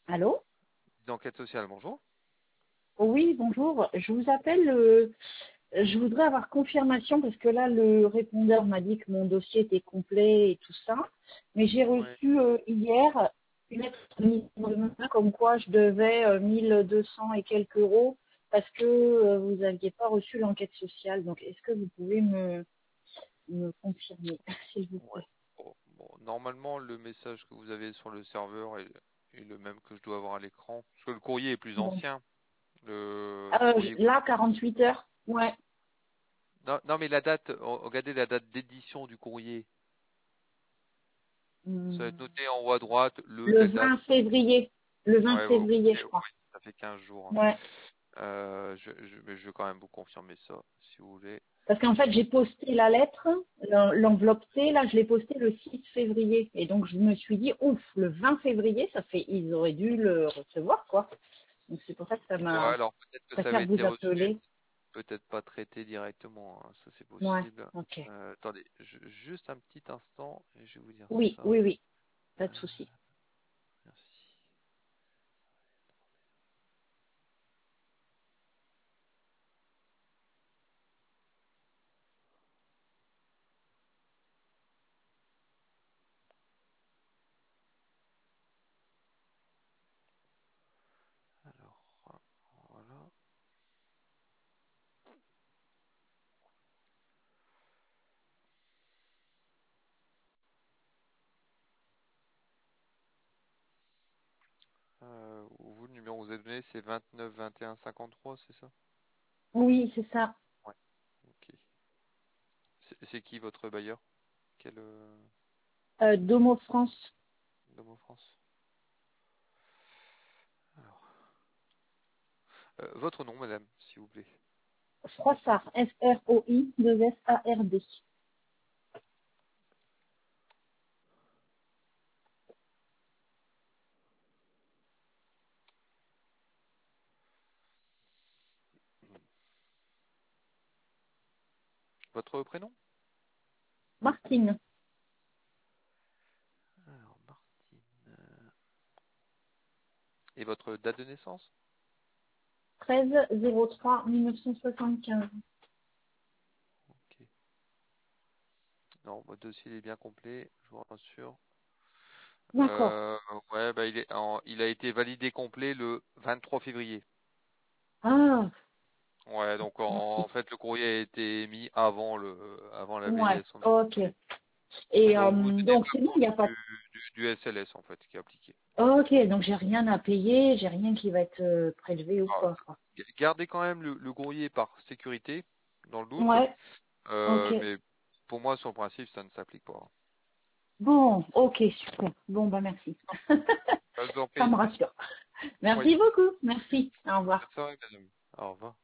Allô? D'enquête sociale, bonjour. Oui, bonjour. Je vous appelle. Je voudrais avoir confirmation parce que là, le répondeur m'a dit que mon dossier était complet et tout ça. Mais j'ai Ouais. reçu hier une lettre de main comme quoi je devais 1200 et quelques euros parce que vous n'aviez pas reçu l'enquête sociale. Donc, est-ce que vous pouvez me confirmer, s'il vous Ouais. plaît? Bon, normalement, le message que vous avez sur le serveur est le même que je dois avoir à l'écran. Parce que le courrier est plus Bon. ancien. Le courrier que vous... Là, 48 heures. Ouais. Non, non, mais la date, regardez la date d'édition du courrier. Ça va être Hmm. noté en haut à droite, Le telle date. 20 février. Le 20 Ouais, février, je oui, crois. ça fait 15 jours, hein. Ouais. Mais je vais quand même vous confirmer ça, si vous voulez. Parce qu'en fait, j'ai posté la lettre, l'enveloppe C, là, je l'ai postée le 6 février. Et donc, je me suis dit, ouf, le 20 février, ça fait, ils auraient dû le recevoir, quoi. Donc, c'est pour ça que ça Ouais, m'a, alors peut-être que je ça avait préfère été vous reçu, appeler. peut-être pas traité directement, hein. Ça c'est Ouais, possible. ok. Attendez, juste un petit instant et je vais vous dire Oui, ça. oui, oui, pas Euh, de souci. Merci. Alors, voilà. Vous, le numéro que vous avez donné, c'est 29 21 53, c'est ça? Oui, c'est ça. Ouais, ok. C'est qui votre bailleur? Quel Domo France, Domo France? Alors, votre nom, madame, s'il vous plaît. Froissart, Froi2SARD. Votre prénom? Martine, Alors, Martine. Et votre date de naissance? 13-03-1975. Ok. Non, votre dossier il est bien complet, je vous rassure. D'accord. Euh, ouais, bah il a été validé complet le 23 février. Ah, Ouais, donc en merci. fait le courrier a été émis avant la Ouais, validation du ok. dossier. Et Donc vous tenez donc, pas c'est bon, il n'y compte a pas. du SLS en fait qui est appliqué. Ok, donc j'ai rien à payer, j'ai rien qui va être prélevé ou Ah, quoi, quoi. gardez quand même le courrier par sécurité, dans le doute, Ouais, ok. mais pour moi sur le principe ça ne s'applique pas. Bon, ok, super. Bon, bah merci. Je vous en Ça prie. me rassure. Oui. Merci beaucoup. Merci. Au revoir. Bonne soirée, madame. Au revoir.